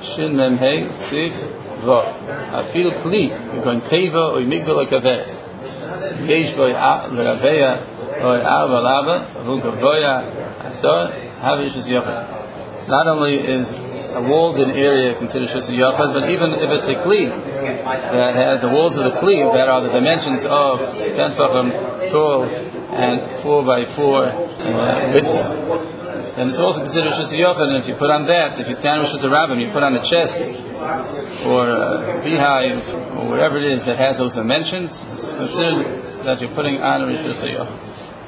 Shin Mem Hey Sif Vav. Afil Kli, you're going Teva or Migdal or Kaves. Yesh Boy L'Raveya or Alva Lava, Avul Gavoya Asor, Havish is Yochad. Not only is a walled-in area considered Shus Yochad, but even if it's a Kli that has the walls of the Kli that are the dimensions of 10 tefachim tall and 4 by 4 width, then it's also considered Shus Yochad. And if you put on that, if you stand with Shus Rabbim, you put on a chest or a beehive or whatever it is that has those dimensions, it's considered that you're putting on Shus Yochad.